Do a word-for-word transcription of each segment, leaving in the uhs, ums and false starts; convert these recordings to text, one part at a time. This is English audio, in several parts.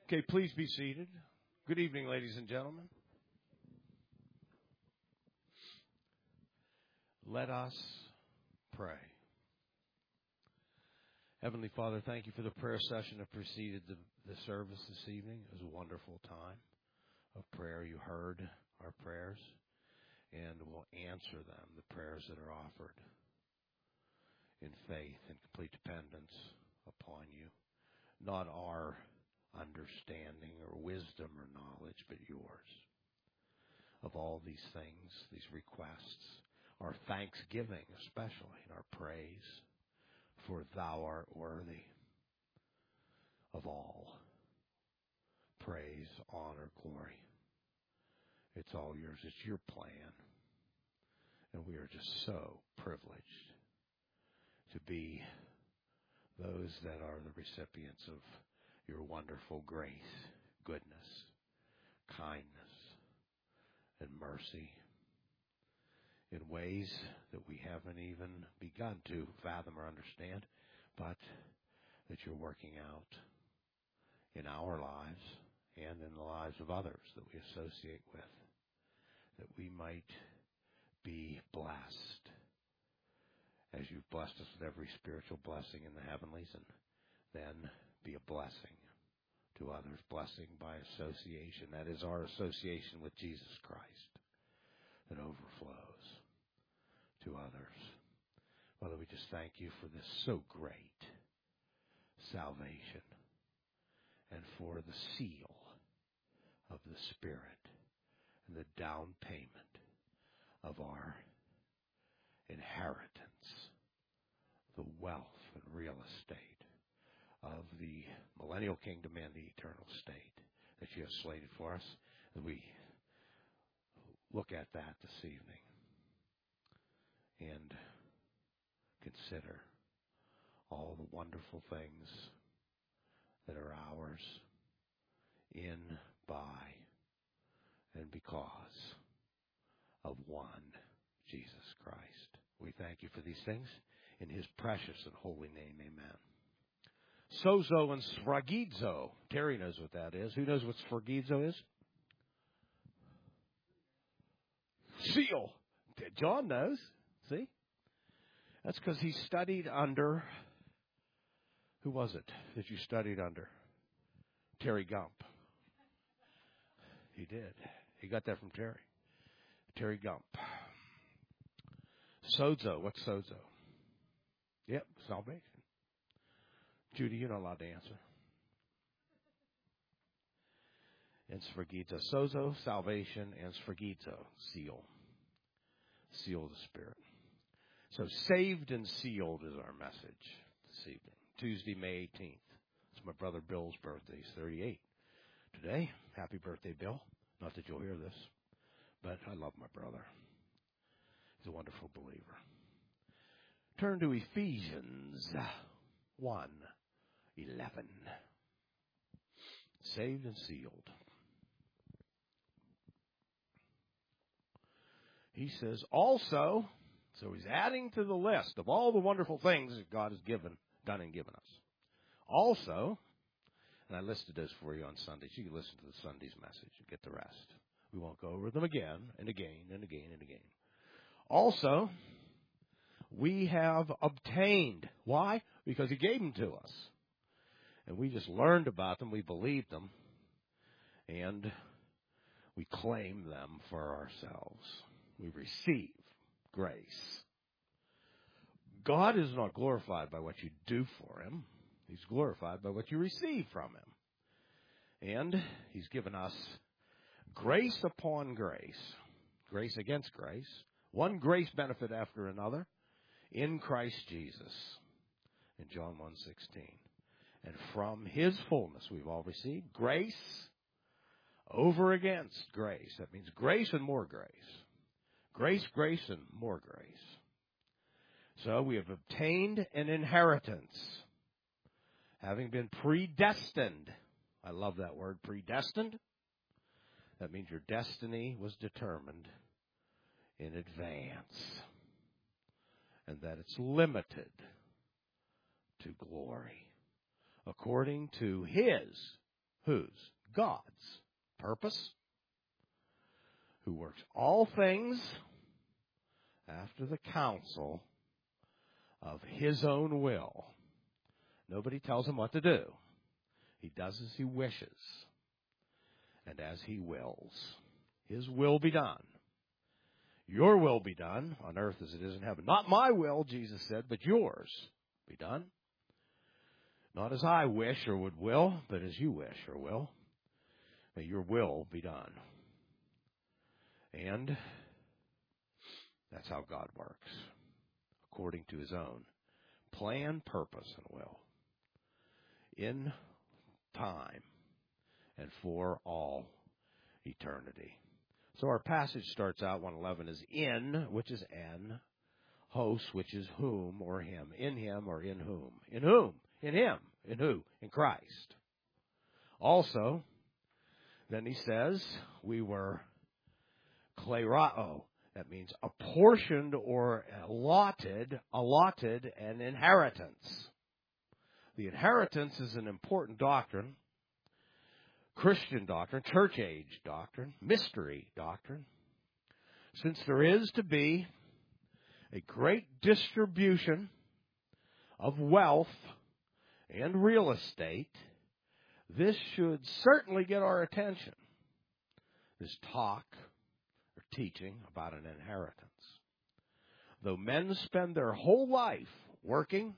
Okay, please be seated. Good evening, ladies and gentlemen. Let us pray. Heavenly Father, thank you for the prayer session that preceded the, the service this evening. It was a wonderful time of prayer. You heard our prayers and will answer them, the prayers that are offered in faith and complete dependence upon you. Not our understanding or wisdom or knowledge, but yours. Of all these things, these requests, our thanksgiving especially, and our praise, for thou art worthy of all praise, honor, glory. It's all yours. It's your plan. And we are just so privileged to be those that are the recipients of your wonderful grace, goodness, kindness, and mercy in ways that we haven't even begun to fathom or understand, but that you're working out in our lives and in the lives of others that we associate with, that we might be blessed as you've blessed us with every spiritual blessing in the heavenlies, and then be a blessing to others, blessing by association. That is our association with Jesus Christ that overflows to others. Father, we just thank you for this so great salvation and for the seal of the Spirit and the down payment of our inheritance, the wealth and real estate of the millennial kingdom and the eternal state that you have slated for us. And we look at that this evening and consider all the wonderful things that are ours in, by, and because of one Jesus Christ. We thank you for these things in his precious and holy name. Amen. Sozo and sphragizo. Terry knows what that is. Who knows what sphragizo is? Seal. John knows. See? That's because he studied under, who was it that you studied under? Terry Gump. He did. He got that from Terry. Terry Gump. Sozo. What's sozo? Yep, salvation. Judy, you're not allowed to answer. And sphragizo. Sozo, salvation, and sphragizo, seal. Seal of the Spirit. So saved and sealed is our message this evening. Tuesday, May eighteenth. It's my brother Bill's birthday. He's thirty-eight today. Happy birthday, Bill. Not that you'll hear this, but I love my brother. He's a wonderful believer. Turn to Ephesians one eleven. Saved and sealed. He says, also, so he's adding to the list of all the wonderful things that God has given, done and given us. Also, and I listed those for you on Sundays. You can listen to the Sunday's message and get the rest. We won't go over them again and again and again and again. Also, we have obtained. Why? Because he gave them to us. And we just learned about them. We believed them. And we claim them for ourselves. We receive grace. God is not glorified by what you do for him. He's glorified by what you receive from him. And he's given us grace upon grace. Grace against grace. One grace benefit after another in Christ Jesus. In John one sixteen. And from his fullness we've all received grace over against grace. That means grace and more grace. Grace, grace, and more grace. So we have obtained an inheritance, having been predestined. I love that word, predestined. That means your destiny was determined in advance, and that it's limited to glory, according to his, Whose? God's purpose, who works all things after the counsel of his own will. Nobody tells him what to do. He does as he wishes and as he wills. His will be done. Your will be done on earth as it is in heaven. Not my will, Jesus said, but yours be done. Not as I wish or would will, but as you wish or will. May your will be done. And that's how God works, according to his own plan, purpose, and will, in time and for all eternity. So our passage starts out, one eleven is in, which is en, hos, which is whom or him, in him or in whom. In whom? In him. In who? In Christ. Also, then he says, we were klerao. That means apportioned or allotted, allotted an inheritance. The inheritance is an important doctrine, Christian doctrine, church age doctrine, mystery doctrine. Since there is to be a great distribution of wealth and real estate, this should certainly get our attention. This talk or teaching about an inheritance. Though men spend their whole life working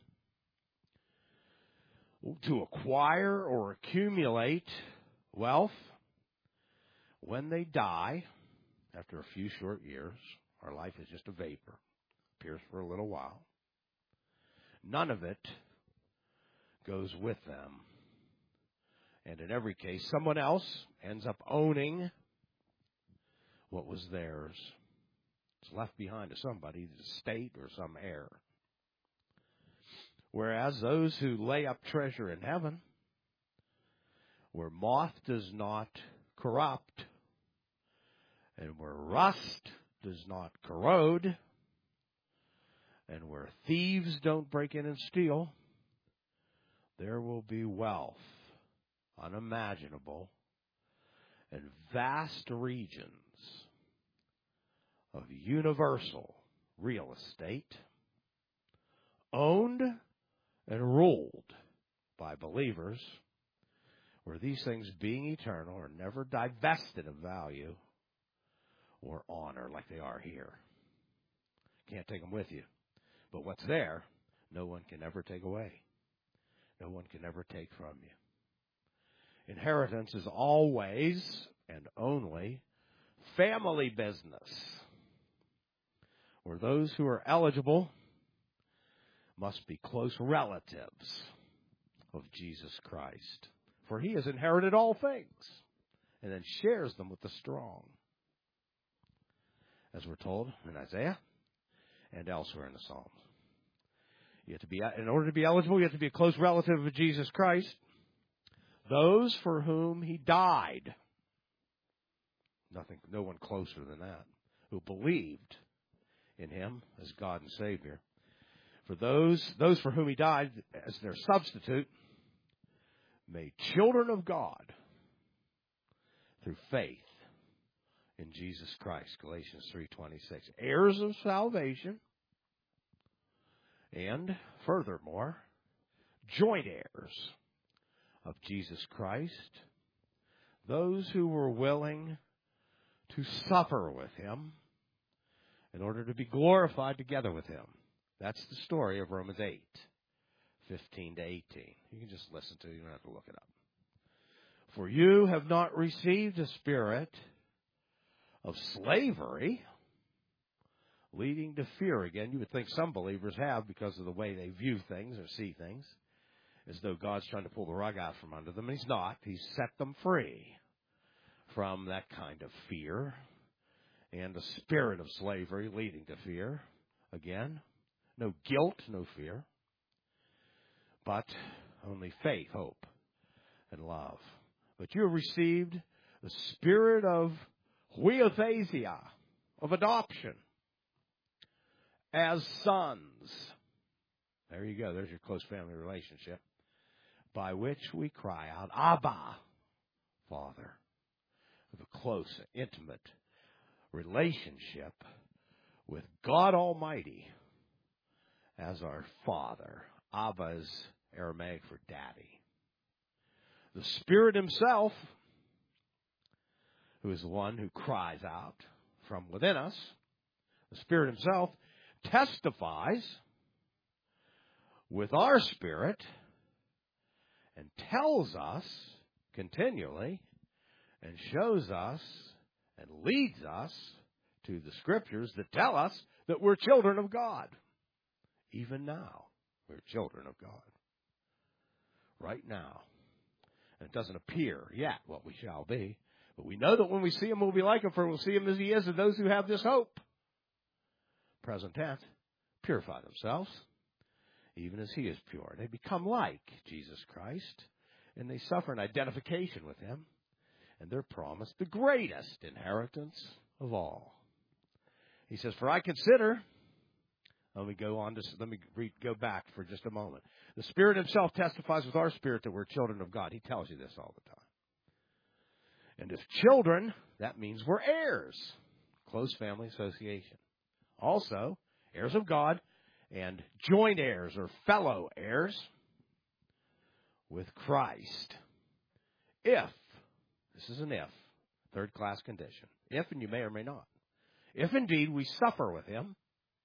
to acquire or accumulate wealth, when they die, after a few short years, our life is just a vapor, appears for a little while. None of it goes with them. And in every case, someone else ends up owning what was theirs. It's left behind to somebody, the state or some heir. Whereas those who lay up treasure in heaven, where moth does not corrupt, and where rust does not corrode, and where thieves don't break in and steal, there will be wealth unimaginable and vast regions of universal real estate owned and ruled by believers, where these things, being eternal, are never divested of value or honor like they are here. Can't take them with you. But what's there, no one can ever take away. No one can ever take from you. Inheritance is always and only family business, where those who are eligible must be close relatives of Jesus Christ. For he has inherited all things and then shares them with the strong, as we're told in Isaiah and elsewhere in the Psalms. You have to be, in order to be eligible, you have to be a close relative of Jesus Christ. Those for whom he died, nothing, no one closer than that, who believed in him as God and Savior. For those, those for whom he died as their substitute, made children of God through faith in Jesus Christ, Galatians three twenty-six, heirs of salvation, and furthermore, joint heirs of Jesus Christ, those who were willing to suffer with him in order to be glorified together with him. That's the story of Romans eight, fifteen to eighteen. You can just listen to it. You don't have to look it up. For you have not received a spirit of slavery leading to fear again. You would think some believers have, because of the way they view things or see things, as though God's trying to pull the rug out from under them. He's not. He's set them free from that kind of fear and the spirit of slavery leading to fear. Again, no guilt, no fear, but only faith, hope, and love. But you have received the spirit of huiothesia, of adoption, as sons. There you go. There's your close family relationship, by which we cry out, Abba, Father. We have a close, intimate relationship with God Almighty as our Father. Abba is Aramaic for daddy. The Spirit himself, who is the one who cries out from within us, the Spirit himself testifies with our spirit and tells us continually and shows us and leads us to the Scriptures that tell us that we're children of God. Even now, we're children of God. Right now. And it doesn't appear yet what we shall be. But we know that when we see him, we'll be like him, for we'll see him as he is, and those who have this hope. Present tense, purify themselves, even as he is pure. They become like Jesus Christ, and they suffer an identification with him, and they're promised the greatest inheritance of all. He says, for I consider, let me go on to, let me read, go back for just a moment. The Spirit himself testifies with our spirit that we're children of God. He tells you this all the time. And if children, that means we're heirs. Close family association. Also, heirs of God and joint heirs or fellow heirs with Christ. If, this is an if, third class condition. If, and you may or may not. If indeed we suffer with him,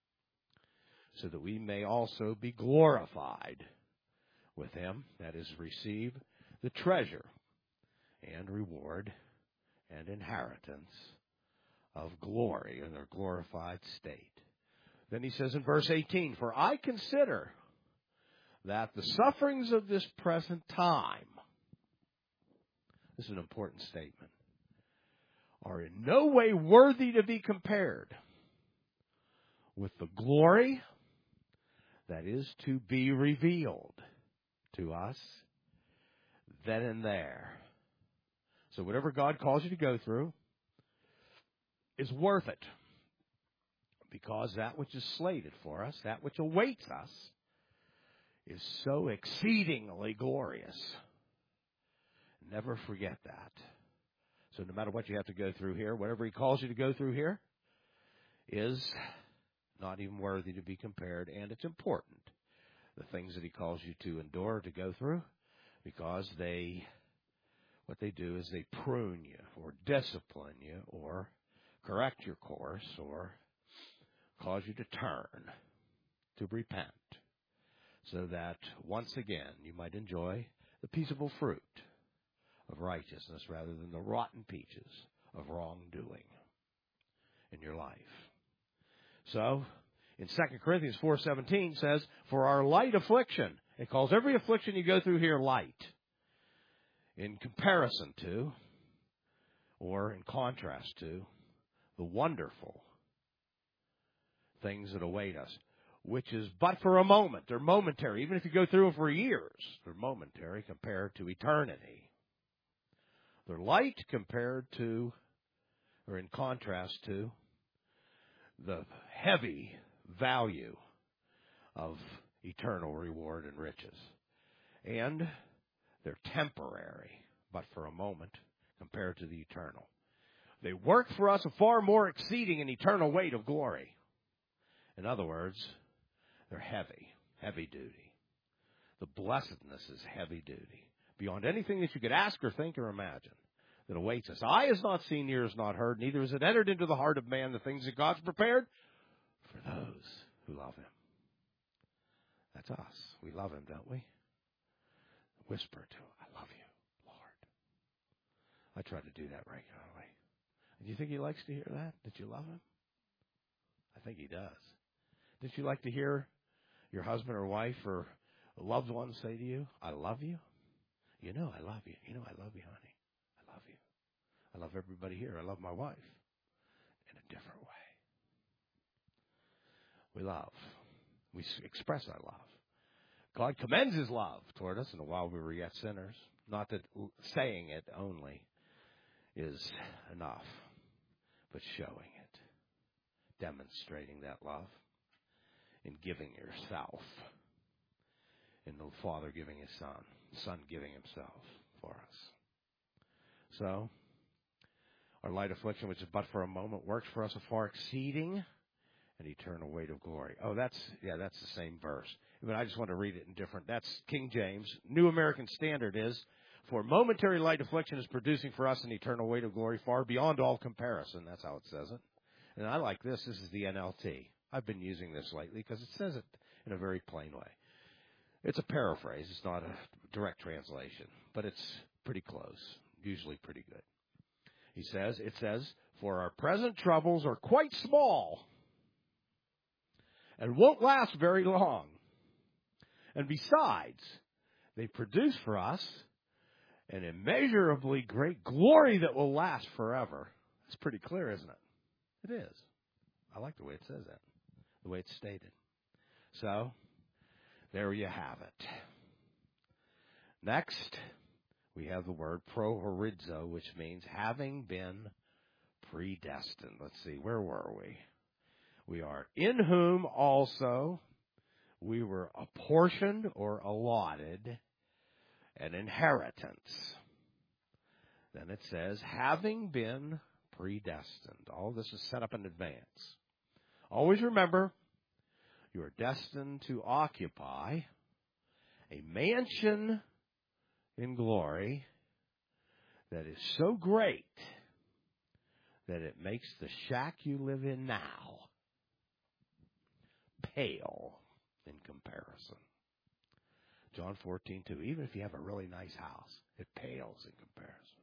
so that we may also be glorified with him, that is, receive the treasure and reward and inheritance of glory in their glorified state. Then he says in verse eighteen, for I consider that the sufferings of this present time, this is an important statement, are in no way worthy to be compared with the glory that is to be revealed to us then and there. So whatever God calls you to go through is worth it, because that which is slated for us, that which awaits us, is so exceedingly glorious. Never forget that. So no matter what you have to go through here, whatever he calls you to go through here is not even worthy to be compared, and it's important, the things that he calls you to endure, to go through, because they, what they do is they prune you, or discipline you, or correct your course, or cause you to turn, to repent, so that once again you might enjoy the peaceable fruit of righteousness rather than the rotten peaches of wrongdoing in your life. So, in Second Corinthians four seventeen says, for our light affliction, it calls every affliction you go through here light, in comparison to, or in contrast to, the wonderful things that await us, which is but for a moment. They're momentary. Even if you go through them for years, they're momentary compared to eternity. They're light compared to, or in contrast to, the heavy value of eternal reward and riches. And they're temporary, but for a moment, compared to the eternal. They work for us a far more exceeding and eternal weight of glory. In other words, they're heavy, heavy duty. The blessedness is heavy duty, beyond anything that you could ask or think or imagine, that awaits us. Eye has not seen, ear has not heard, neither has it entered into the heart of man the things that God's prepared for those who love him. That's us. We love him, don't we? Whisper to him, I love you, Lord. I try to do that regularly. Do you think he likes to hear that? That you love him? I think he does. Did you like to hear your husband or wife or a loved one say to you, I love you? You know I love you. You know I love you, honey. I love you. I love everybody here. I love my wife in a different way. We love. We express our love. God commends his love toward us, and while we were yet sinners, not that saying it only is enough, but showing it, demonstrating that love in giving yourself, in the Father giving his Son, the Son giving himself for us. So, our light affliction, which is but for a moment, works for us a far exceeding an eternal weight of glory. Oh, that's, yeah, that's the same verse. But I just want to read it in different. That's King James. New American Standard is, for momentary light affliction is producing for us an eternal weight of glory far beyond all comparison. That's how it says it. And I like this. This is the N L T. I've been using this lately because it says it in a very plain way. It's a paraphrase. It's not a direct translation, but it's pretty close, usually pretty good. He says, it says, for our present troubles are quite small and won't last very long. And besides, they produce for us an immeasurably great glory that will last forever. That's pretty clear, isn't it? It is. I like the way it says that, the way it's stated. So, there you have it. Next, we have the word prohorizo, which means having been predestined. Let's see, where were we? We are in whom also we were apportioned or allotted an inheritance. Then it says, having been predestined. All this is set up in advance. Always remember, you are destined to occupy a mansion in glory that is so great that it makes the shack you live in now pale in comparison. John fourteen two. Even if you have a really nice house, it pales in comparison.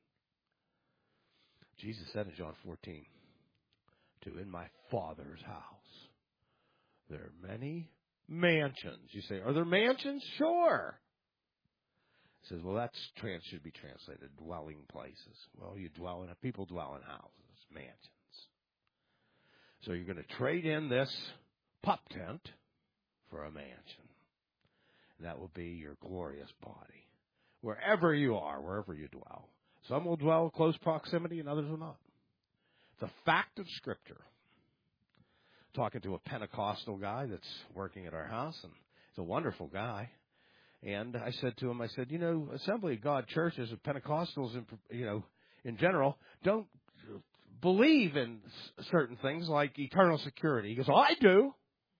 Jesus said in John fourteen two, in my Father's house there are many mansions. You say, are there mansions? Sure. He says, well, that's trans should be translated dwelling places. Well, you dwell in people dwell in houses, mansions. So you're going to trade in this pup tent for a mansion. And that will be your glorious body. Wherever you are, wherever you dwell. Some will dwell in close proximity and others will not. It's a fact of Scripture. Talking to a Pentecostal guy that's working at our house, and he's a wonderful guy. And I said to him, I said, you know, Assembly of God churches and Pentecostals, in, you know, in general, don't believe in certain things like eternal security. He goes, oh, I do.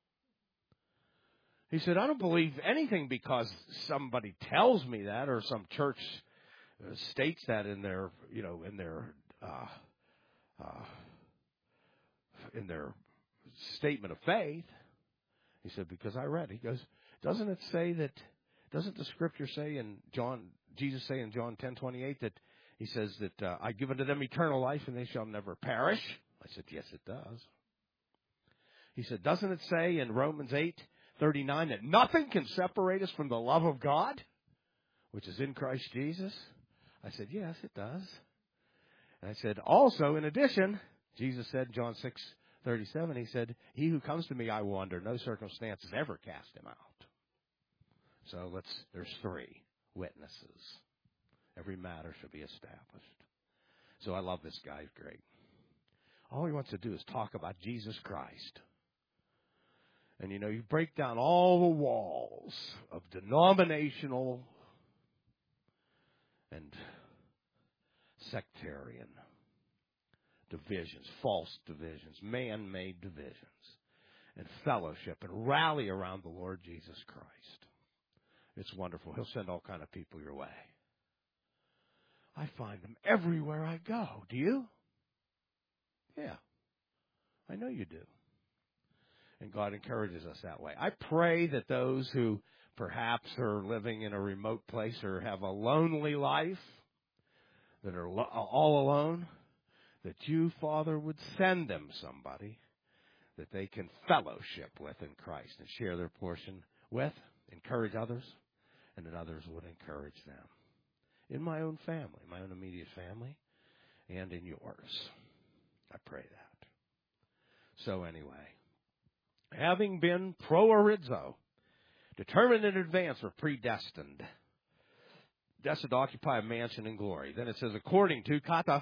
He said, I don't believe anything because somebody tells me that or some church states that in their, you know, in their, uh, uh, in their statement of faith. He said, because I read. He goes, doesn't it say that, doesn't the Scripture say in John, Jesus say in John ten twenty-eight that he says that uh, I give unto them eternal life and they shall never perish? I said, yes, it does. He said, doesn't it say in Romans eight thirty-nine that nothing can separate us from the love of God, which is in Christ Jesus? I said, yes, it does. And I said, also, in addition, Jesus said in John six thirty-seven, he said, he who comes to me, I will under no circumstances ever cast him out. So let's, there's three witnesses. Every matter should be established. So I love this guy. He's great. All he wants to do is talk about Jesus Christ. And, you know, you break down all the walls of denominational and sectarian divisions, false divisions, man-made divisions, and fellowship and rally around the Lord Jesus Christ. It's wonderful. He'll send all kind of people your way. I find them everywhere I go. Do you? Yeah. I know you do. And God encourages us that way. I pray that those who perhaps are living in a remote place or have a lonely life, that are lo- all alone, that you, Father, would send them somebody that they can fellowship with in Christ and share their portion with, encourage others, and that others would encourage them. In my own family, my own immediate family, and in yours. I pray that. So anyway, having been prohorizo, determined in advance or predestined, destined to occupy a mansion in glory. Then it says, according to kata,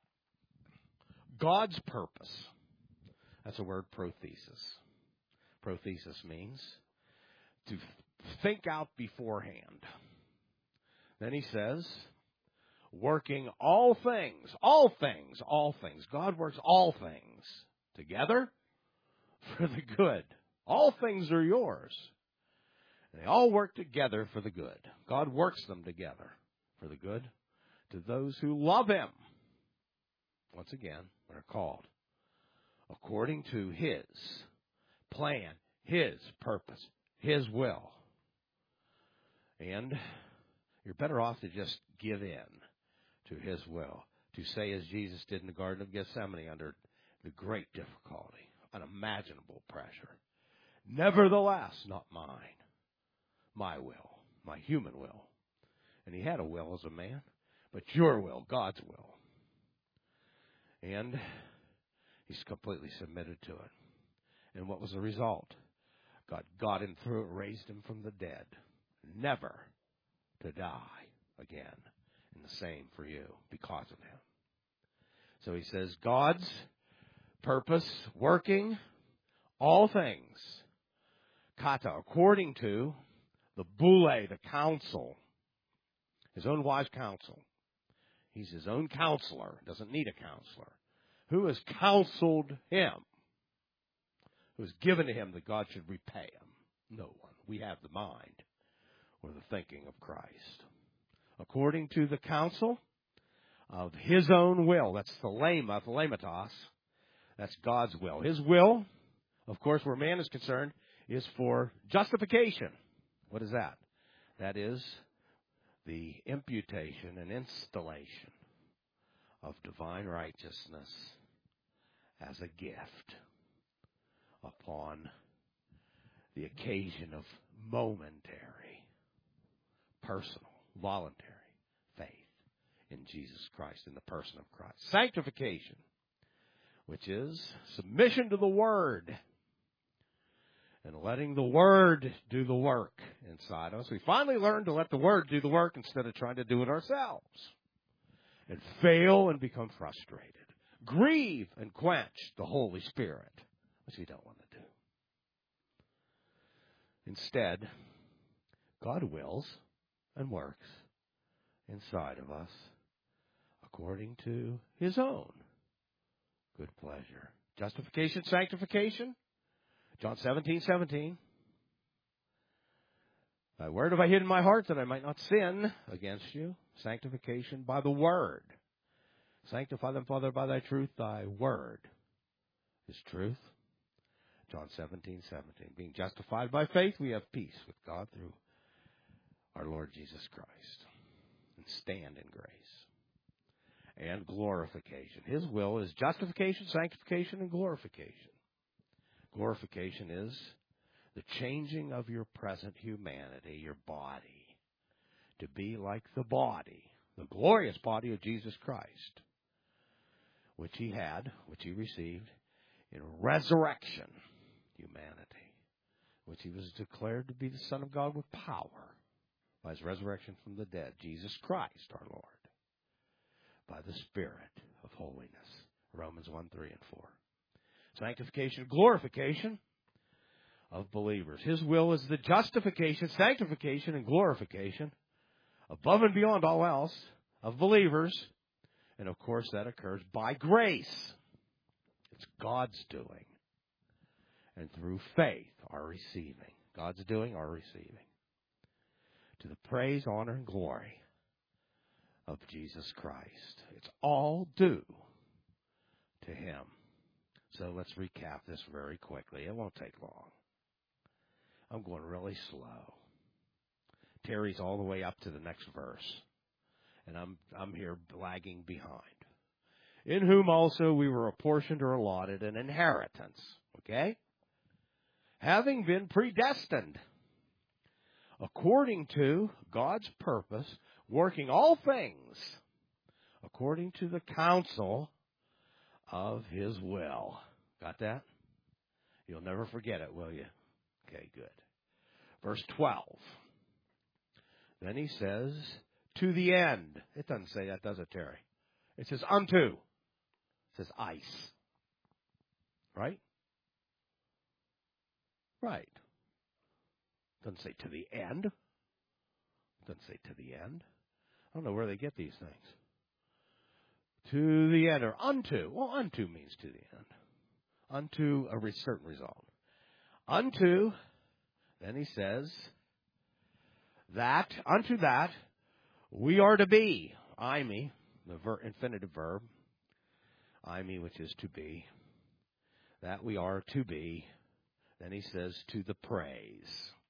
God's purpose. That's a word, prothesis. Prothesis means to think out beforehand. Then he says, working all things, all things, all things. God works all things together for the good. All things are yours. They all work together for the good. God works them together for the good to those who love Him. Once again, they're called according to His plan, His purpose, His will. And you're better off to just give in to His will, to say as Jesus did in the Garden of Gethsemane under the great difficulty, unimaginable pressure. Nevertheless, not mine, my will, my human will. And He had a will as a man, but your will, God's will. And He's completely submitted to it. And what was the result? God got Him through it, raised Him from the dead, never to die again. And the same for you because of Him. So He says, God's purpose, working all things, kata, according to the boule, the counsel, His own wise counsel. He's His own counselor, doesn't need a counselor. Who has counseled Him? Who has given to Him that God should repay Him? No one. We have the mind or the thinking of Christ. According to the counsel of His own will. That's the lema, the lematos. That's God's will. His will, of course, where man is concerned, is for justification. What is that? That is the imputation and installation of divine righteousness as a gift upon the occasion of momentary, personal, voluntary faith in Jesus Christ, in the person of Christ. Sanctification, which is submission to the Word and letting the Word do the work inside us. We finally learned to let the Word do the work instead of trying to do it ourselves. And fail and become frustrated. Grieve and quench the Holy Spirit, which we don't want to do. Instead, God wills and works inside of us according to His own good pleasure. Justification, sanctification. John seventeen seventeen. Thy word have I hid in my heart that I might not sin against you. Sanctification by the word. Sanctify them, Father, by thy truth. Thy word is truth. John seventeen seventeen. Being justified by faith, we have peace with God through our Lord Jesus Christ. And stand in grace. And glorification. His will is justification, sanctification, and glorification. Glorification is the changing of your present humanity, your body, to be like the body, the glorious body of Jesus Christ, which He had, which He received in resurrection humanity, which He was declared to be the Son of God with power by His resurrection from the dead, Jesus Christ our Lord, by the Spirit of holiness, Romans one, three, and four. Sanctification, glorification of believers. His will is the justification, sanctification, and glorification, above and beyond all else, of believers. And, of course, that occurs by grace. It's God's doing. And through faith, our receiving. God's doing, our receiving. To the praise, honor, and glory of Jesus Christ. It's all due to Him. So let's recap this very quickly. It won't take long. I'm going really slow. Terry's all the way up to the next verse. And I'm I'm here lagging behind. In whom also we were apportioned or allotted an inheritance. Okay? Having been predestined according to God's purpose, working all things according to the counsel of His will. Got that? You'll never forget it, will you? Okay, good. Verse twelve. Then he says, to the end. It doesn't say that, does it, Terry? It says unto. It says ice. Right? Right. It doesn't say to the end. It doesn't say to the end. I don't know where they get these things. To the end, or unto. Well, unto means to the end. Unto a re- certain result. Unto, then he says, that, unto that, we are to be. I me, the ver- infinitive verb. I me, which is to be. That we are to be. Then he says, to the praise.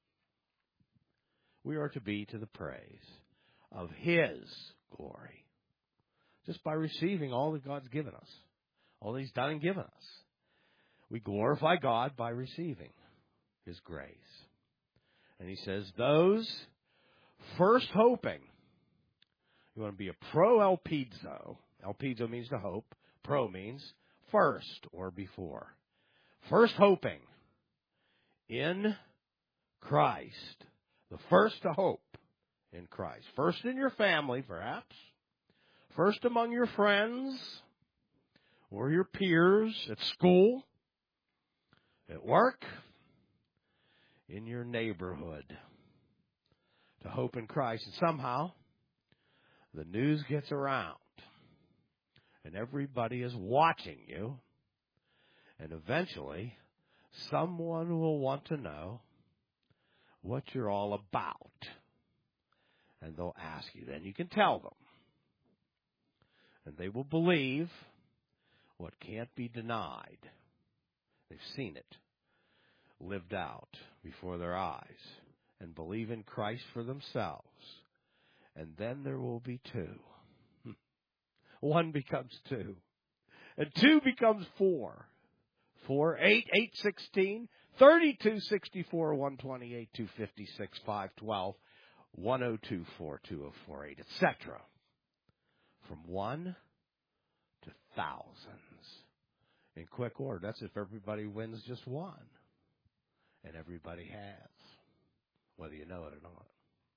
We are to be to the praise of His glory. Just by receiving all that God's given us. All that He's done and given us. We glorify God by receiving His grace. And he says, those first hoping. You want to be a pro-elpizo. Elpizo means to hope. Pro means first or before. First hoping in Christ. The first to hope in Christ. First in your family, perhaps. First among your friends or your peers at school, at work, in your neighborhood. To hope in Christ. And somehow, the news gets around. And everybody is watching you. And eventually, someone will want to know what you're all about. And they'll ask you. Then you can tell them. And they will believe what can't be denied. They've seen it lived out before their eyes. And believe in Christ for themselves. And then there will be two. One becomes two. And two becomes four. Four, eight, eight, sixteen, thirty-two, sixty-four, one twenty-eight, two fifty-six, five twelve, one oh two, four two oh four eight, et cetera. From one to thousands. In quick order. That's if everybody wins just one. And everybody has. Whether you know it or not.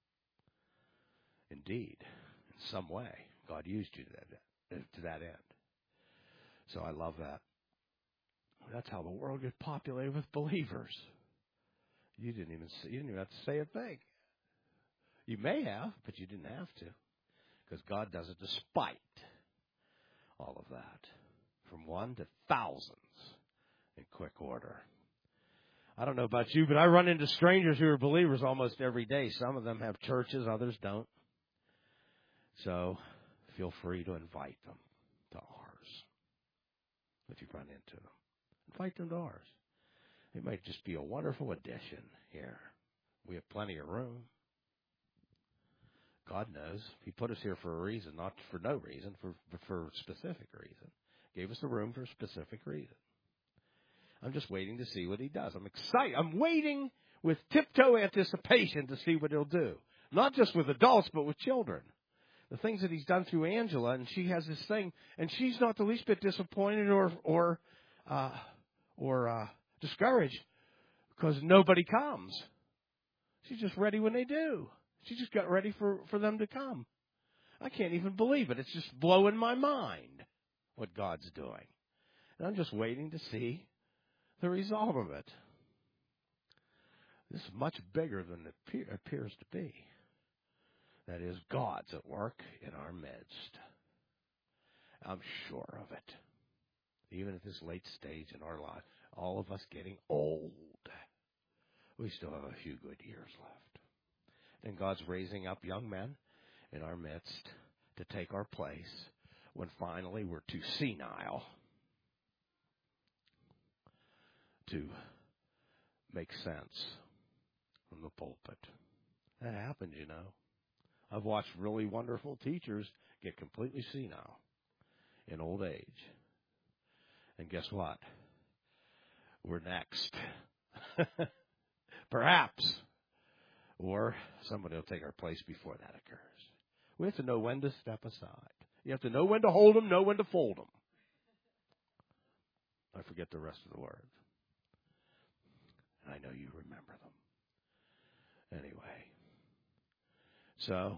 Indeed, in some way, God used you to that, to that end. So I love that. That's how the world gets populated with believers. You didn't even say, you didn't even have to say a thing. You may have, but you didn't have to, because God does it despite all of that, from one to thousands in quick order. I don't know about you, but I run into strangers who are believers almost every day. Some of them have churches, others don't. So feel free to invite them to ours if you run into them. Invite them to ours. It might just be a wonderful addition here. We have plenty of room. God knows. He put us here for a reason, not for no reason, for for a specific reason. Gave us the room for a specific reason. I'm just waiting to see what He does. I'm excited. I'm waiting with tiptoe anticipation to see what He'll do. Not just with adults, but with children. The things that He's done through Angela, and she has this thing, and she's not the least bit disappointed or or uh, or uh, discouraged because nobody comes. She's just ready when they do. She just got ready for, for them to come. I can't even believe it. It's just blowing my mind what God's doing. And I'm just waiting to see the result of it. This is much bigger than it appear, appears to be. That is, God's at work in our midst. I'm sure of it. Even at this late stage in our life, all of us getting old, we still have a few good years left. And God's raising up young men in our midst to take our place when finally we're too senile to make sense from the pulpit. That happens, you know. I've watched really wonderful teachers get completely senile in old age. And guess what? We're next. Perhaps. Or somebody will take our place before that occurs. We have to know when to step aside. You have to know when to hold them, know when to fold them. I forget the rest of the words. And I know you remember them. Anyway. So,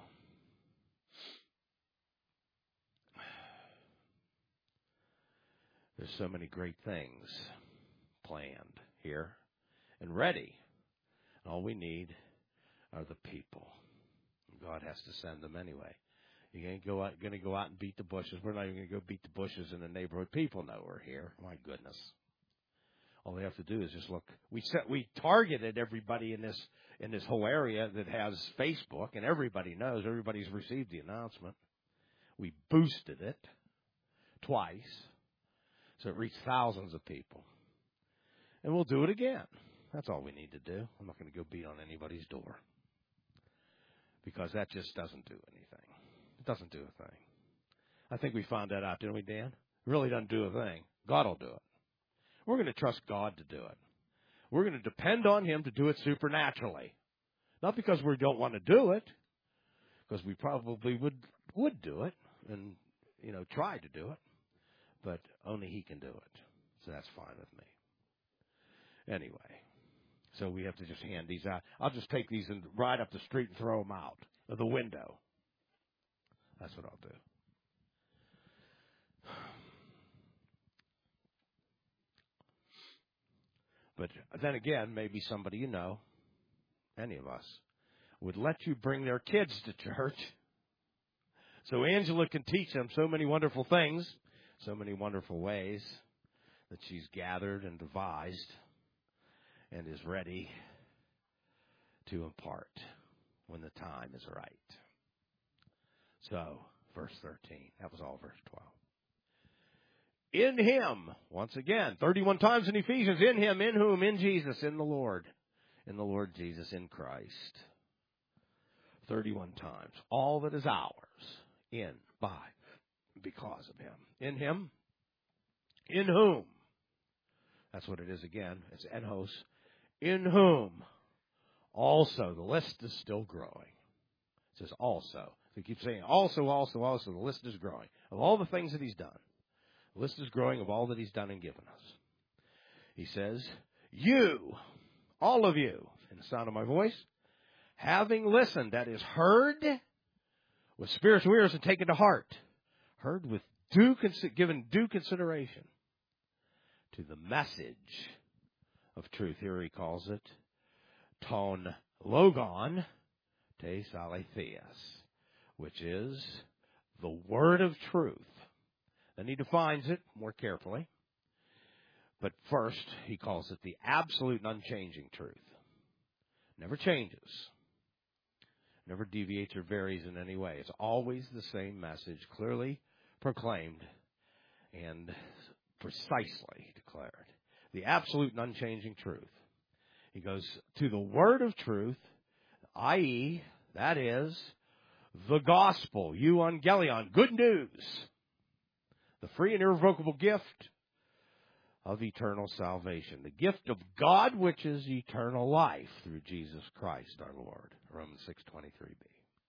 there's so many great things planned here and ready. All we need are the people. God has to send them anyway. You ain't go out, going to go out and beat the bushes. We're not even going to go beat the bushes in the neighborhood. People know we're here. My goodness. All they have to do is just look. We set, we targeted everybody in this in this whole area that has Facebook, and everybody knows. Everybody's received the announcement. We boosted it twice, so it reached thousands of people. And we'll do it again. That's all we need to do. I'm not going to go beat on anybody's door because that just doesn't do anything. It doesn't do a thing. I think we found that out, didn't we, Dan? It really doesn't do a thing. God will do it. We're going to trust God to do it. We're going to depend on Him to do it supernaturally. Not because we don't want to do it, because we probably would would do it and, you know, try to do it, but only He can do it. So that's fine with me. Anyway, so we have to just hand these out. I'll just take these and ride up the street and throw them out of the window. That's what I'll do. But then again, maybe somebody you know, any of us, would let you bring their kids to church so Angela can teach them so many wonderful things, so many wonderful ways that she's gathered and devised and is ready to impart when the time is right. So, verse thirteen, that was all verse twelve. In Him, once again, thirty-one times in Ephesians, in Him, in whom, in Jesus, in the Lord, in the Lord Jesus, in Christ. thirty-one times. All that is ours, in, by, because of Him. In Him, in whom. That's what it is again. It's enhos. In whom, also, the list is still growing. It says also. So keep saying also, also, also, the list is growing. Of all the things that He's done. The list is growing of all that He's done and given us. He says, you, all of you, in the sound of my voice, having listened, that is heard with spiritual ears and taken to heart, heard with due, given due consideration to the message of truth. Here he calls it ton logon te aletheus, which is the word of truth. Then he defines it more carefully. But first, he calls it the absolute and unchanging truth. Never changes. Never deviates or varies in any way. It's always the same message, clearly proclaimed and precisely declared. The absolute and unchanging truth. He goes to the word of truth, that is, that is, the gospel, euangelion, good news. The free and irrevocable gift of eternal salvation. The gift of God, which is eternal life through Jesus Christ our Lord. Romans six twenty-three b.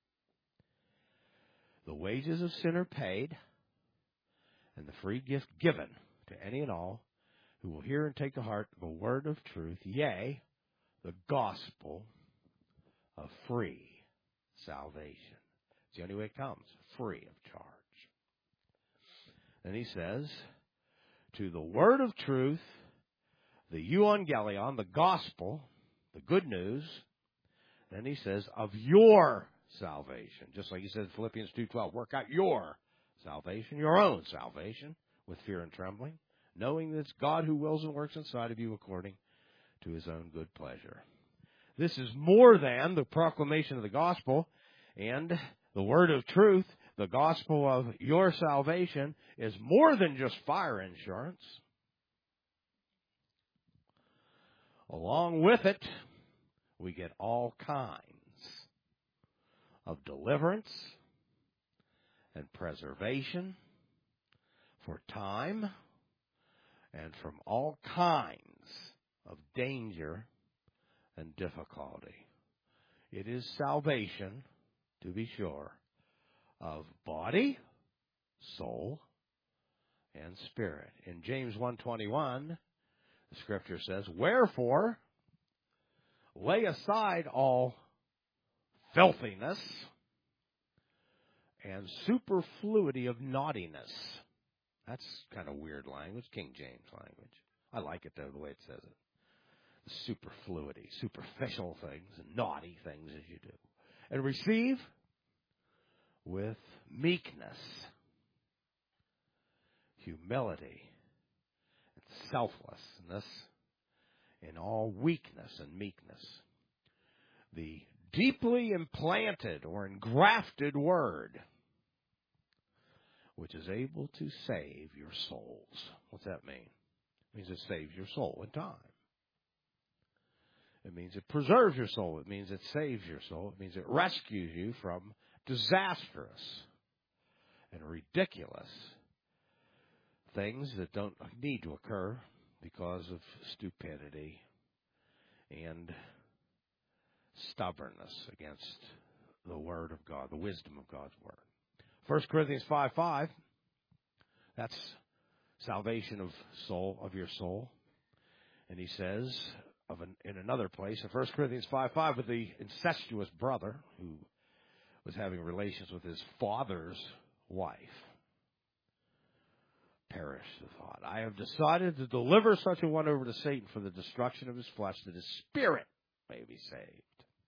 The wages of sin are paid, and the free gift given to any and all who will hear and take to heart the word of truth, yea, the gospel of free salvation. It's the only way it comes, free of charge. And he says, to the word of truth, the euangelion, the gospel, the good news, then he says, of your salvation. Just like he said in Philippians two twelve, work out your salvation, your own salvation, with fear and trembling, knowing that it's God who wills and works inside of you according to His own good pleasure. This is more than the proclamation of the gospel and the word of truth. The gospel of your salvation is more than just fire insurance. Along with it, we get all kinds of deliverance and preservation for time and from all kinds of danger and difficulty. It is salvation, to be sure, of body, soul, and spirit. In James one twenty-one, the scripture says, wherefore, lay aside all filthiness and superfluity of naughtiness. That's kind of weird language, King James language. I like it, though, the way it says it. The superfluity, superficial things, and naughty things as you do. And receive with meekness, humility, and selflessness, in all weakness and meekness. The deeply implanted or engrafted word, which is able to save your souls. What's that mean? It means it saves your soul in time. It means it preserves your soul. It means it saves your soul. It means it rescues you from disastrous and ridiculous things that don't need to occur because of stupidity and stubbornness against the Word of God, the wisdom of God's Word. First Corinthians five five, that's salvation of soul, of your soul. And he says of an, in another place, in First Corinthians five five, with the incestuous brother who was having relations with his father's wife. Perish the thought. I have decided to deliver such a one over to Satan for the destruction of his flesh, that his spirit may be saved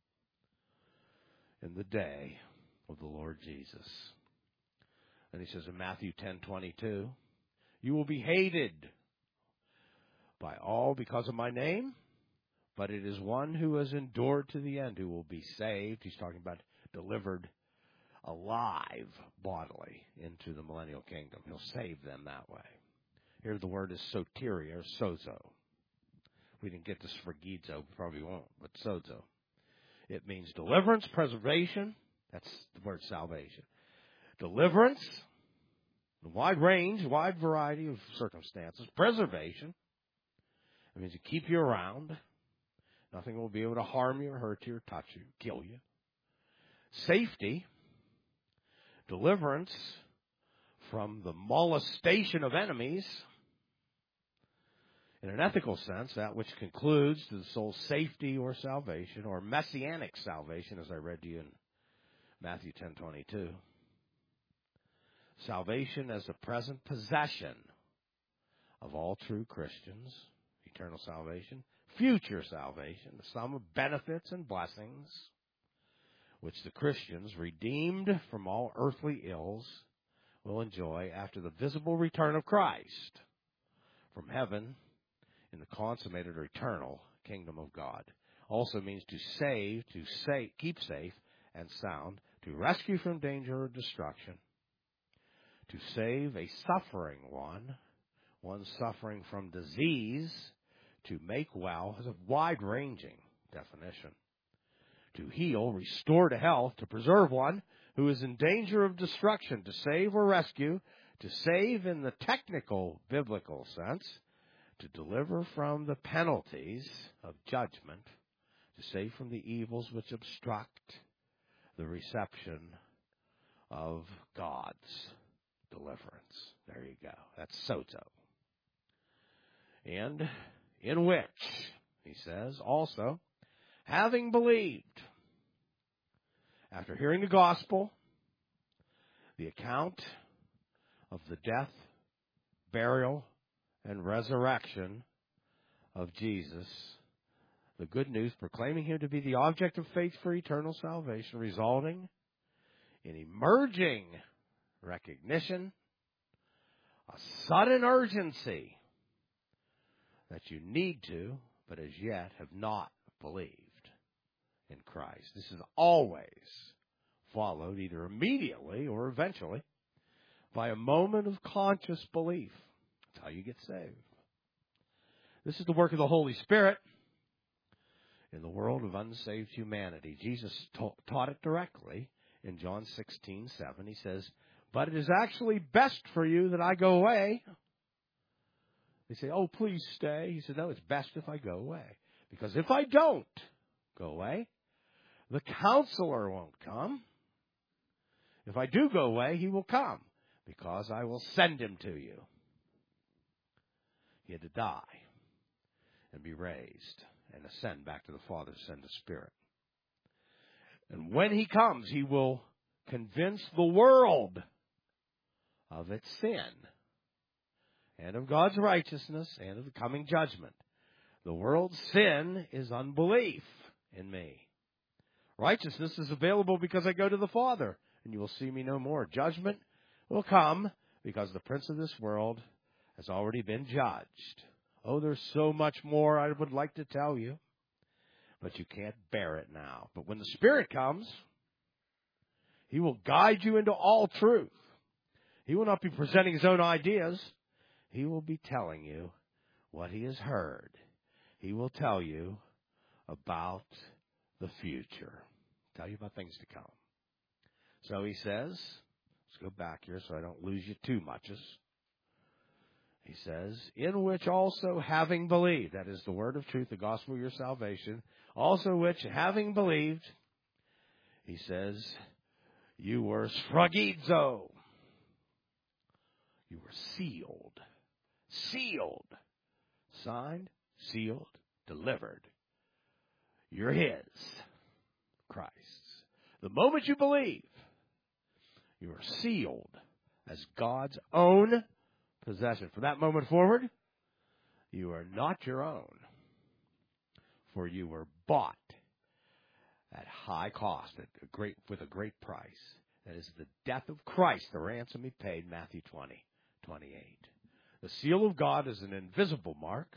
in the day of the Lord Jesus. And he says in Matthew ten twenty-two, you will be hated by all because of my name, but it is one who has endured to the end who will be saved. He's talking about delivered alive bodily into the millennial kingdom. He'll save them that way. Here the word is soteria, or sozo. We didn't get to sphragizo, probably won't, but sozo. It means deliverance, preservation. That's the word salvation. Deliverance, a wide range, wide variety of circumstances. Preservation. It means to keep you around. Nothing will be able to harm you or hurt you or touch you, kill you. Safety. Deliverance from the molestation of enemies. In an ethical sense, that which concludes to the soul's safety or salvation, or messianic salvation, as I read to you in Matthew ten twenty-two. Salvation as the present possession of all true Christians, eternal salvation. Future salvation, the sum of benefits and blessings which the Christians, redeemed from all earthly ills, will enjoy after the visible return of Christ from heaven in the consummated or eternal kingdom of God. Also means to save, to save, keep safe and sound, to rescue from danger or destruction, to save a suffering one, one suffering from disease, to make well, is a wide-ranging definition. To heal, restore to health, to preserve one who is in danger of destruction, to save or rescue, to save in the technical biblical sense, to deliver from the penalties of judgment, to save from the evils which obstruct the reception of God's deliverance. There you go. That's sozo. And in which, he says, also, having believed, after hearing the gospel, the account of the death, burial, and resurrection of Jesus, the good news proclaiming him to be the object of faith for eternal salvation, resulting in emerging recognition, a sudden urgency that you need to, but as yet have not believed in Christ. This is always followed either immediately or eventually by a moment of conscious belief. That's how you get saved. This is the work of the Holy Spirit in the world of unsaved humanity. Jesus ta- taught it directly in John sixteen seven. He says, but it is actually best for you that I go away. They say, oh, please stay. He said, no, it's best if I go away. Because if I don't go away, the counselor won't come. If I do go away, he will come, because I will send him to you. He had to die and be raised and ascend back to the Father, send the Spirit. And when he comes, he will convince the world of its sin and of God's righteousness and of the coming judgment. The world's sin is unbelief in me. Righteousness is available because I go to the Father. and you will see me no more. Judgment will come because the prince of this world has already been judged. Oh, there's so much more I would like to tell you, but you can't bear it now. But when the Spirit comes, He will guide you into all truth. He will not be presenting His own ideas. He will be telling you what He has heard. He will tell you about the future. Tell you about things to come. So He says, let's go back here so I don't lose you too much. He says, in which also having believed, that is the word of truth, the gospel of your salvation, also which having believed, He says, you were sphragizo. You were sealed. Sealed. Signed, sealed, delivered. You're His. Christ's. The moment you believe, you are sealed as God's own possession. From that moment forward, you are not your own, for you were bought at high cost, at a great, with a great price. That is the death of Christ, the ransom He paid, Matthew twenty, twenty-eight. The seal of God is an invisible mark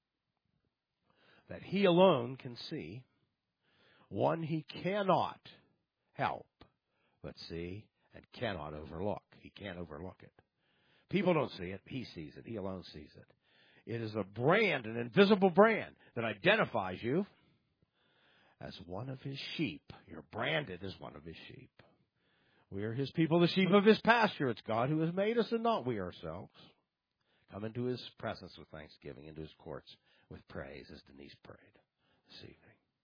that He alone can see, one He cannot help but see and cannot overlook. He can't overlook it. People don't see it. He sees it. He alone sees it. It is a brand, an invisible brand that identifies you as one of His sheep. You're branded as one of His sheep. We are His people, the sheep of His pasture. It's God who has made us and not we ourselves. Come into His presence with thanksgiving, into His courts with praise, as Denise prayed this evening.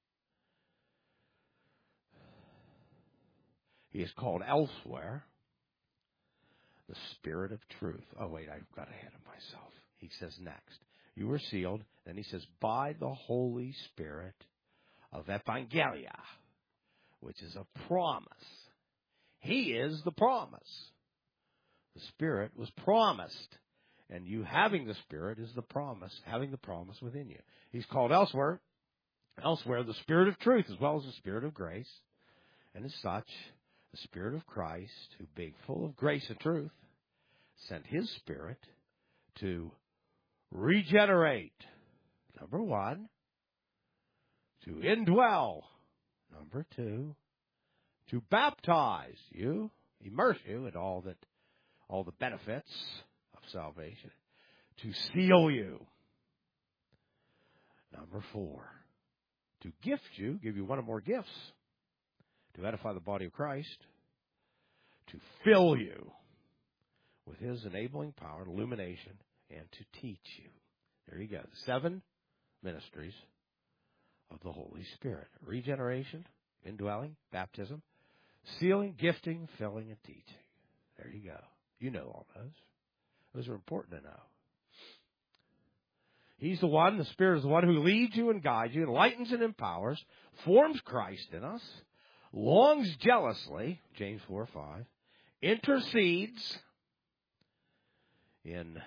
He is called elsewhere the Spirit of truth. Oh, wait, I've got ahead of myself. He says next, you were sealed. Then He says, by the Holy Spirit of Evangelia, which is a promise. He is the promise. The Spirit was promised. And you having the Spirit is the promise, having the promise within you. He's called elsewhere, elsewhere the Spirit of truth as well as the Spirit of grace. And as such, the Spirit of Christ, who being full of grace and truth, sent His Spirit to regenerate, number one, to indwell, number two, to baptize you, immerse you in all that, all the benefits of salvation, to seal you, number four, to gift you, give you one or more gifts, to edify the body of Christ, to fill you with His enabling power and illumination, and to teach you. There you go. Seven ministries of the Holy Spirit. Regeneration, indwelling, baptism, sealing, gifting, filling, and teaching. There you go. You know all those. Those are important to know. He's the one, the Spirit is the one who leads you and guides you, enlightens and empowers, forms Christ in us, longs jealously, James four five, intercedes in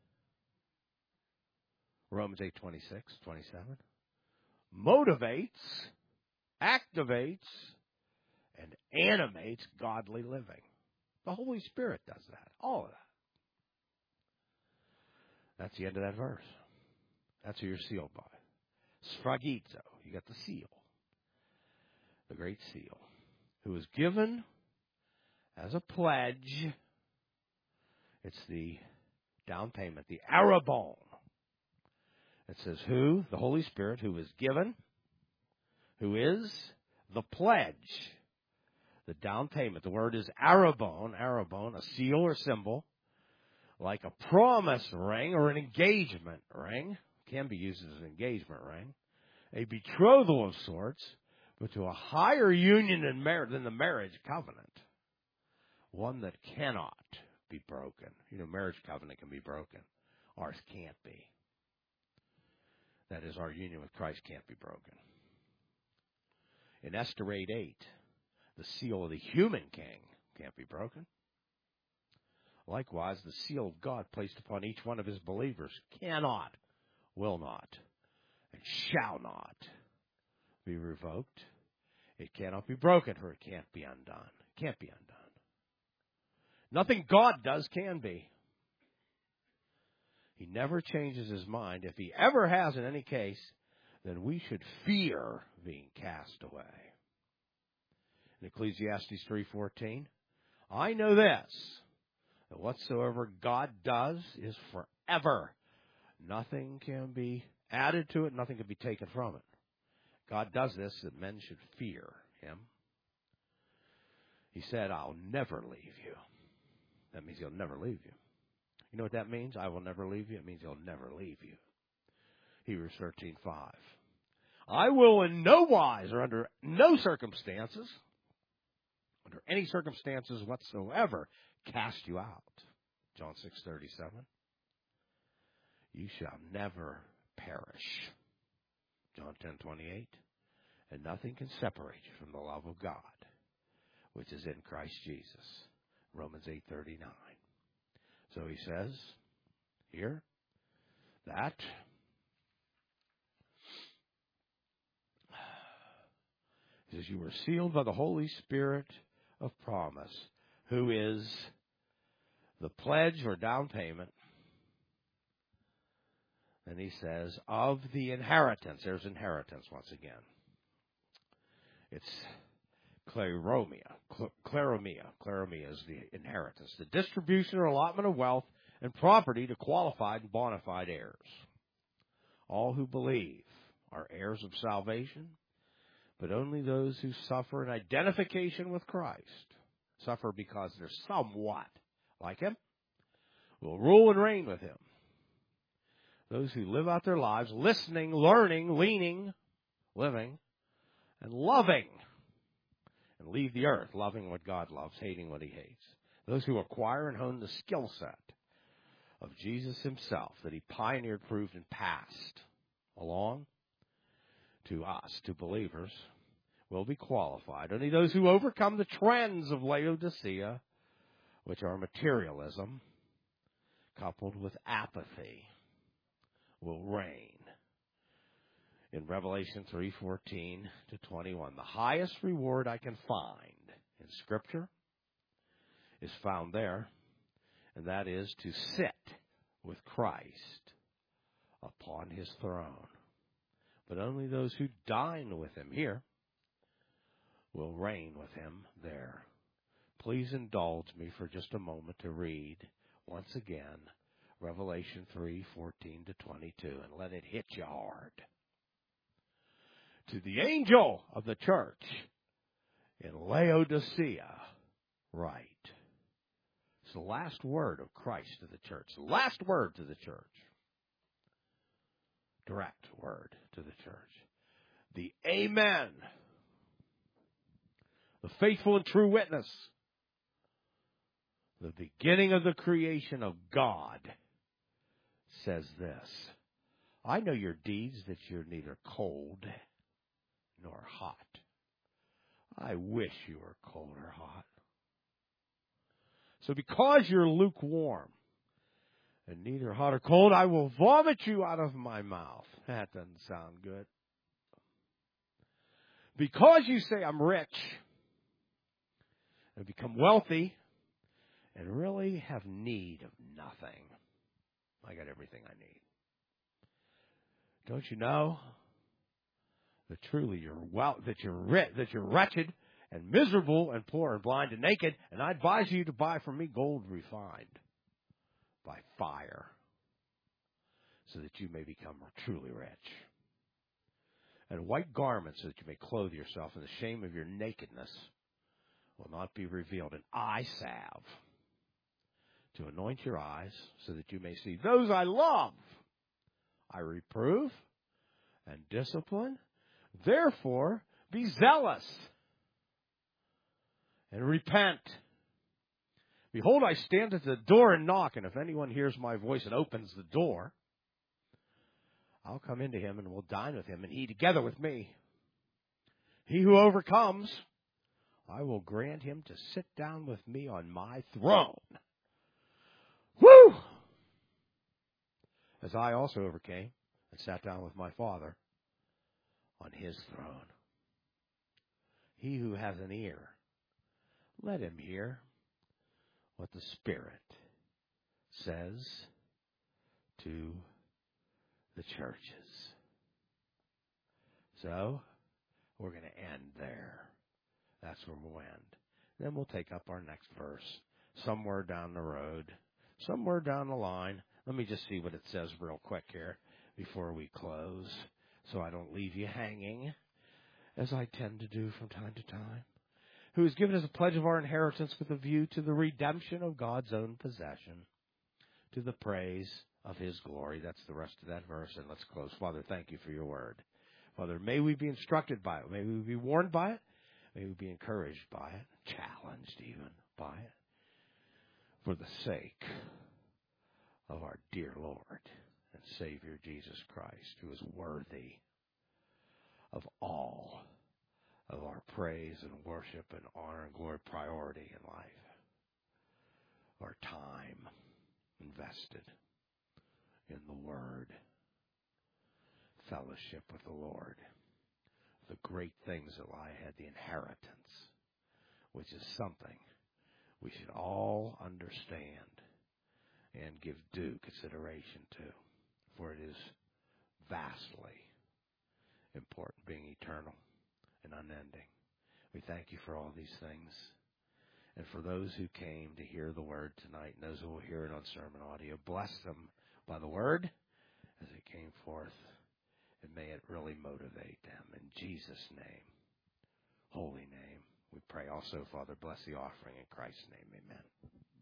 Romans eight twenty-six, twenty-seven, motivates, activates, and animates godly living. The Holy Spirit does that, all of that. That's the end of that verse. That's who you're sealed by. Sphragizo, you got the seal. The great seal, who is given as a pledge. It's the down payment, the arrabon. It says who? The Holy Spirit, who is given, who is the pledge, the down payment. The word is arrabon, arrabon, a seal or symbol, like a promise ring or an engagement ring, can be used as an engagement ring, a betrothal of sorts, but to a higher union than, mar- than the marriage covenant, one that cannot be broken. You know, marriage covenant can be broken. Ours can't be. That is, our union with Christ can't be broken. In Esther eight eight, the seal of the human king can't be broken. Likewise, the seal of God placed upon each one of His believers cannot, will not, and shall not be revoked. It cannot be broken, or it can't be undone. It can't be undone. Nothing God does can be. He never changes his mind. If he ever has in any case, then we should fear being cast away. In Ecclesiastes three fourteen, I know this, that whatsoever God does is forever. Nothing can be added to it, nothing can be taken from it. God does this that men should fear him. He said, I'll never leave you. That means he'll never leave you. You know what that means? I will never leave you. It means he'll never leave you. Hebrews thirteen five. I will in no wise or under no circumstances, under any circumstances whatsoever, cast you out. John six thirty-seven. You shall never perish. John ten twenty-eight. And nothing can separate you from the love of God, which is in Christ Jesus. Romans eight thirty-nine. So he says here that he says you were sealed by the Holy Spirit of promise, who is the pledge or down payment. And he says of the inheritance. There's inheritance once again. It's Kleromia. Kleromia. Kleromia is the inheritance. The distribution or allotment of wealth and property to qualified and bona fide heirs. All who believe are heirs of salvation, but only those who suffer an identification with Christ, suffer because they're somewhat like him, will rule and reign with him. Those who live out their lives listening, learning, leaning, living, and loving, and leave the earth loving what God loves, hating what he hates. Those who acquire and hone the skill set of Jesus himself that he pioneered, proved, and passed along to us, to believers, will be qualified. Only those who overcome the trends of Laodicea, which are materialism, coupled with apathy, will reign. In Revelation three fourteen to twenty-one, the highest reward I can find in Scripture is found there, and that is to sit with Christ upon his throne. But only those who dine with him here will reign with him there. Please indulge me for just a moment to read once again Revelation three fourteen to twenty-two, and let it hit you hard. To the angel of the church in Laodicea, write. It's the last word of Christ to the church. The last word to the church. Direct word to the church. The Amen. The faithful and true witness. The beginning of the creation of God says this. I know your deeds, that you're neither cold nor hot. I wish you were cold or hot. So because you're lukewarm and neither hot or cold, I will vomit you out of my mouth. That doesn't sound good. Because you say I'm rich and become wealthy and really have need of nothing. I got everything I need. Don't you know that truly you're well, that you're rich, that you're wretched and miserable and poor and blind and naked, and I advise you to buy from me gold refined by fire, so that you may become truly rich, and white garments, so that you may clothe yourself, and the shame of your nakedness will not be revealed, and eye salve to anoint your eyes, so that you may see. Those I love, I reprove and discipline. Therefore, be zealous and repent. Behold, I stand at the door and knock, and if anyone hears my voice and opens the door, I'll come into him and will dine with him, and he together with me. He who overcomes, I will grant him to sit down with me on my throne. Woo! As I also overcame and sat down with my Father on his throne. He who has an ear, let him hear what the Spirit says to the churches. So, we're going to end there. That's where we'll end. Then we'll take up our next verse somewhere down the road, somewhere down the line. Let me just see what it says real quick here before we close, so I don't leave you hanging, as I tend to do from time to time. Who has given us a pledge of our inheritance with a view to the redemption of God's own possession, to the praise of His glory. That's the rest of that verse, and let's close. Father, thank you for your word. Father, may we be instructed by it. May we be warned by it. May we be encouraged by it, challenged even by it, for the sake of our dear Lord and Savior Jesus Christ, who is worthy of all of our praise and worship and honor and glory, priority in life. Our time invested in the Word, fellowship with the Lord, the great things that lie ahead, the inheritance, which is something we should all understand and give due consideration to, for it is vastly important, being eternal and unending. We thank you for all these things. And for those who came to hear the word tonight and those who will hear it on sermon audio, bless them by the word as it came forth, and may it really motivate them. In Jesus' name, holy name, we pray also, Father, bless the offering in Christ's name. Amen.